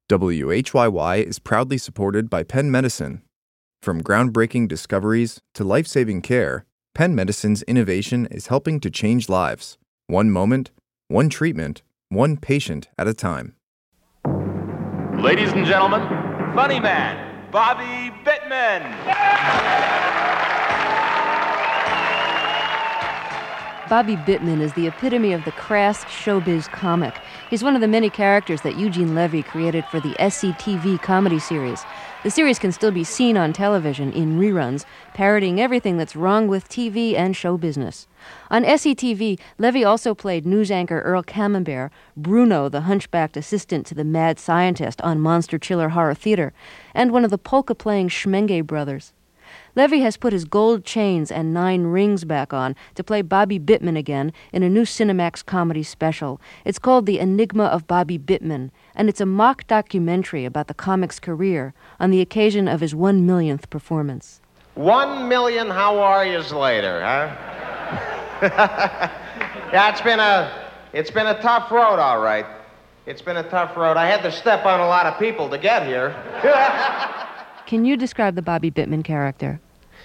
WHYY is proudly supported by Penn Medicine. From groundbreaking discoveries to life-saving care, Penn Medicine's innovation is helping to change lives. One moment, one treatment, one patient at a time. Ladies and gentlemen, Funny Man, Bobby Bittman. Bobby Bittman is the epitome of the crass showbiz comic. He's one of the many characters that Eugene Levy created for the SCTV comedy series. The series can still be seen on television in reruns, parodying everything that's wrong with TV and show business. On SCTV, Levy also played news anchor Earl Camembert, Bruno, the hunchbacked assistant to the mad scientist on Monster Chiller Horror Theater, and one of the polka-playing Schmenge brothers. Levy has put his gold chains and 9 rings back on to play Bobby Bittman again in a new Cinemax comedy special. It's called The Enigma of Bobby Bittman, and it's a mock documentary about the comic's career on the occasion of his 1 millionth performance. 1 million how are yous later, huh? Yeah, it's been a tough road, all right. It's been a tough road. I had to step on a lot of people to get here. Can you describe the Bobby Bittman character?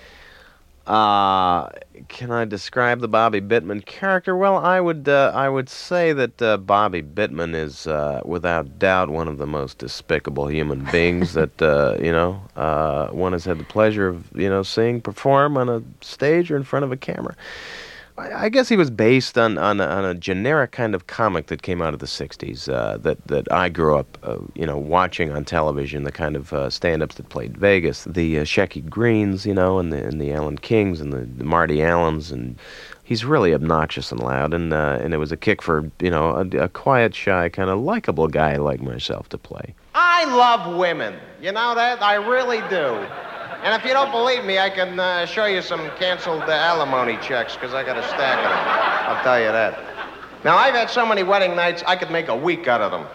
Can I describe the Bobby Bittman character? Well, I would say that Bobby Bittman is without doubt one of the most despicable human beings that one has had the pleasure of seeing perform on a stage or in front of a camera. I guess he was based on a generic kind of comic that came out of the 60s that I grew up watching on television, the kind of stand-ups that played Vegas, the Shecky Greens, and the Alan Kings and the Marty Allens, and he's really obnoxious and loud, and it was a kick for a quiet, shy, kind of likable guy like myself to play. I love women, you know that? I really do. And if you don't believe me, I can show you some canceled alimony checks, because I got a stack of them. I'll tell you that. Now, I've had so many wedding nights, I could make a week out of them.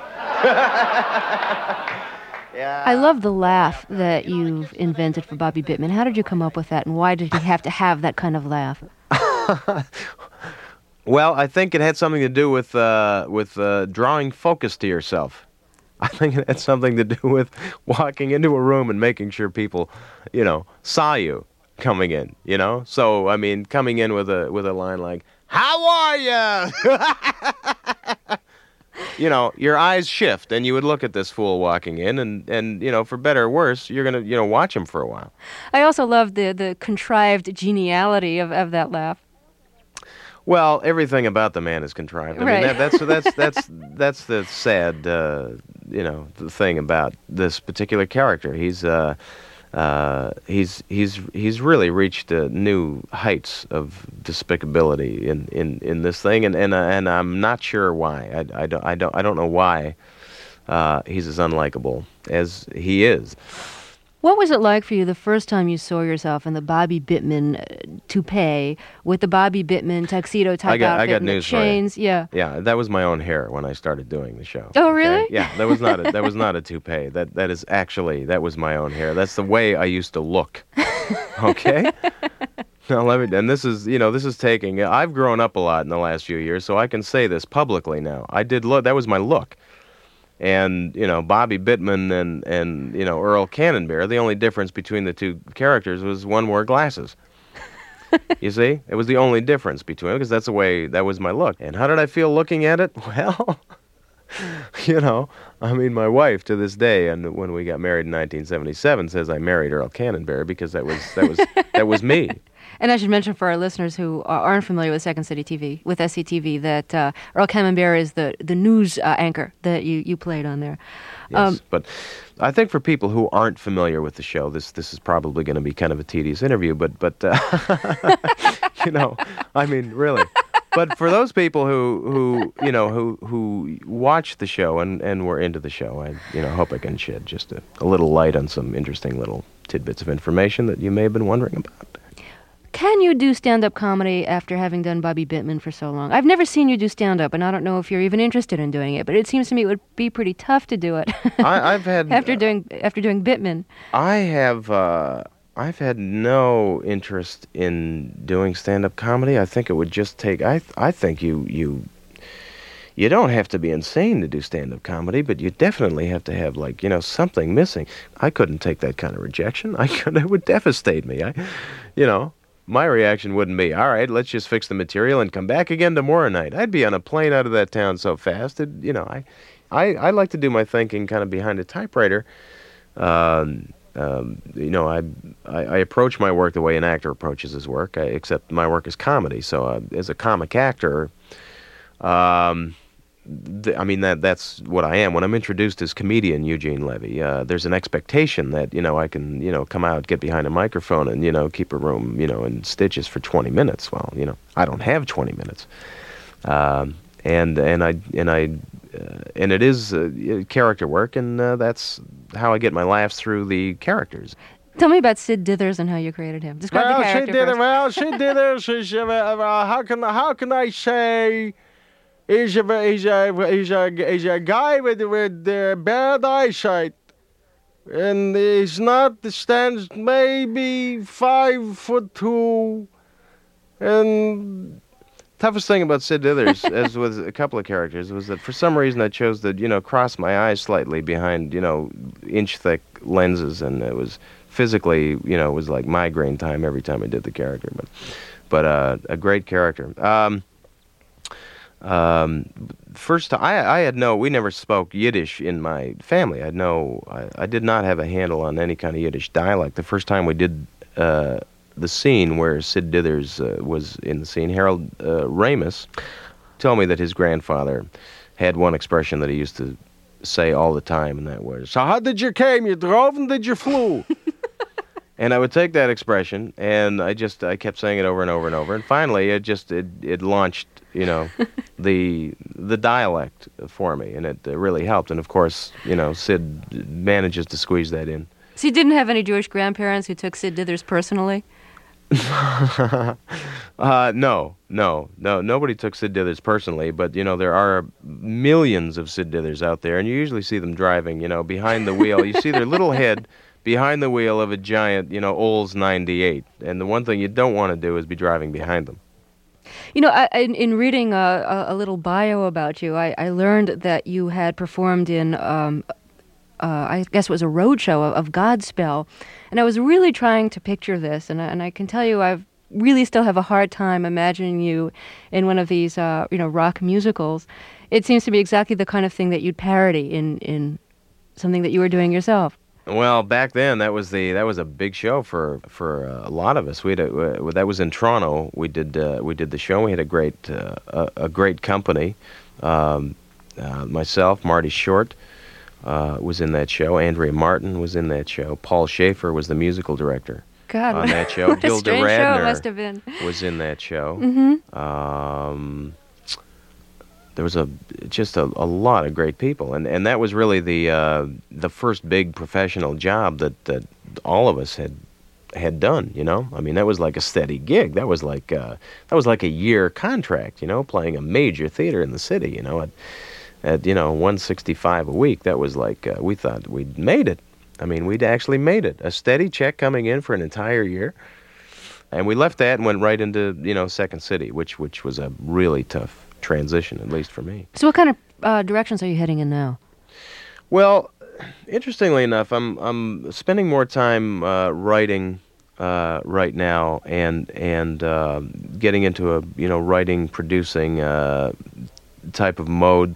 Yeah. I love the laugh that you've invented for Bobby Bittman. How did you come up with that, and why did he have to have that kind of laugh? Well, I think it had something to do with drawing focus to yourself. I think it had something to do with walking into a room and making sure people, saw you coming in, So, I mean, coming in with a line like, "How are you?" Your eyes shift, and you would look at this fool walking in, and for better or worse, you're going to, watch him for a while. I also love the contrived geniality of that laugh. Well, everything about the man is contrived. I mean, that's the sad, the thing about this particular character. He's really reached new heights of despicability in this thing, and I'm not sure why. I don't know why he's as unlikable as he is. What was it like for you the first time you saw yourself in the Bobby Bittman toupee with the Bobby Bittman tuxedo type outfit I got and the news chains? For you. Yeah, that was my own hair when I started doing the show. Oh, really? Yeah, that was not a toupee. That was my own hair. That's the way I used to look. Okay? Now and this is taking. I've grown up a lot in the last few years, so I can say this publicly now. I did look. That was my look. And, Bobby Bittman and Earl Camembert, the only difference between the two characters was one wore glasses. You see? It was the only difference between them, because that was my look. And how did I feel looking at it? Well, my wife to this day, and when we got married in 1977, says I married Earl Camembert because that was me. And I should mention for our listeners who aren't familiar with Second City TV, with SCTV, that Earl Camembert is the news anchor that you played on there. Yes, but I think for people who aren't familiar with the show, this is probably going to be kind of a tedious interview, but really. But for those people who watch the show and were into the show, I hope I can shed just a little light on some interesting little tidbits of information that you may have been wondering about. Can you do stand-up comedy after having done Bobby Bittman for so long? I've never seen you do stand-up, and I don't know if you're even interested in doing it, but it seems to me it would be pretty tough to do it. I've had after doing Bittman. I've had no interest in doing stand-up comedy. I think it would just take. I think you you don't have to be insane to do stand-up comedy, but you definitely have to have, like, something missing. I couldn't take that kind of rejection. It would devastate me. My reaction wouldn't be, all right, let's just fix the material and come back again tomorrow night. I'd be on a plane out of that town so fast. I like to do my thinking kind of behind a typewriter. I approach my work the way an actor approaches his work, except my work is comedy. So as a comic actor, that's what I am. When I'm introduced as comedian Eugene Levy, there's an expectation that, I can, come out, get behind a microphone and, keep a room, in stitches for 20 minutes. Well, I don't have 20 minutes. And it is character work, and that's how I get my laughs through the characters. Tell me about Sid Dithers and how you created him. Describe the character first. Sid Dithers is, how can I say, he's a guy with bad eyesight, and stands maybe 5'2", and toughest thing about Sid Dithers, as with a couple of characters, was that for some reason I chose to, cross my eyes slightly behind, inch-thick lenses, and it was physically, it was like migraine time every time I did the character. But a great character. First time, we never spoke Yiddish in my family. I did not have a handle on any kind of Yiddish dialect. The first time we did the scene where Sid Dithers was in the scene, Harold Ramis told me that his grandfather had one expression that he used to say all the time, and that was, "So how did you came? You drove and did you flew?" And I would take that expression, and I kept saying it over and over and over, and finally it launched, the dialect for me, and it really helped. And of course, Sid manages to squeeze that in. So you didn't have any Jewish grandparents who took Sid Dithers personally? No. Nobody took Sid Dithers personally, but, there are millions of Sid Dithers out there, and you usually see them driving, behind the wheel. You see their little head behind the wheel of a giant, Olds 98, and the one thing you don't want to do is be driving behind them. In reading a little bio about you, I learned that you had performed in I guess it was a road show of Godspell. And I was really trying to picture this, and I can tell you I really still have a hard time imagining you in one of these, rock musicals. It seems to be exactly the kind of thing that you'd parody in something that you were doing yourself. Well, back then that was a big show for a lot of us. That was in Toronto. We did the show. We had a great company. Myself, Marty Short, was in that show. Andrea Martin was in that show. Paul Schaefer was the musical director on that show. What Gilda a strange Radner show it must have been. Was in that show. Mm-hmm. There was just a lot of great people, and that was really the first big professional job that all of us had done. That was like a steady gig. That was like a year contract. Playing a major theater in the city. At $165 a week. That was like we thought we'd made it. We'd actually made it. A steady check coming in for an entire year, and we left that and went right into Second City, which was a really tough transition, at least for me. So what kind of directions are you heading in now? Well, interestingly enough, I'm spending more time writing right now, and getting into a writing, producing type of mode.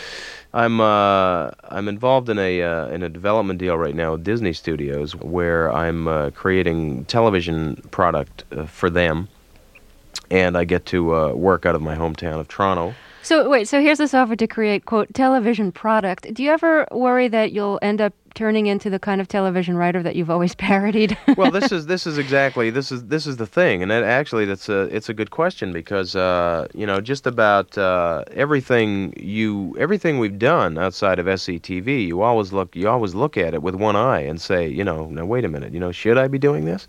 I'm involved in a development deal right now with Disney Studios, where I'm creating television product for them. And I get to work out of my hometown of Toronto. So here's this offer to create, quote, television product. Do you ever worry that you'll end up turning into the kind of television writer that you've always parodied? Well, this is the thing, and it's a good question, because just about everything we've done outside of SCTV, you always look at it with one eye and say, now wait a minute, should I be doing this?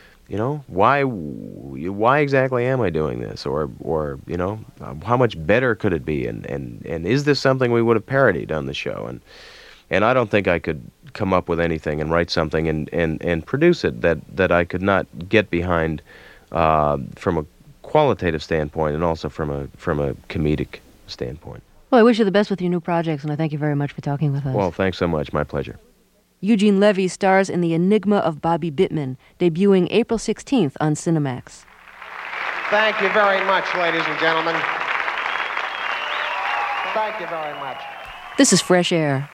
Why exactly am I doing this? Or how much better could it be? And is this something we would have parodied on the show? And I don't think I could come up with anything and write something and produce it that I could not get behind from a qualitative standpoint, and also from a comedic standpoint. Well, I wish you the best with your new projects, and I thank you very much for talking with us. Well, thanks so much. My pleasure. Eugene Levy stars in The Enigma of Bobby Bittman, debuting April 16th on Cinemax. Thank you very much, ladies and gentlemen. Thank you very much. This is Fresh Air.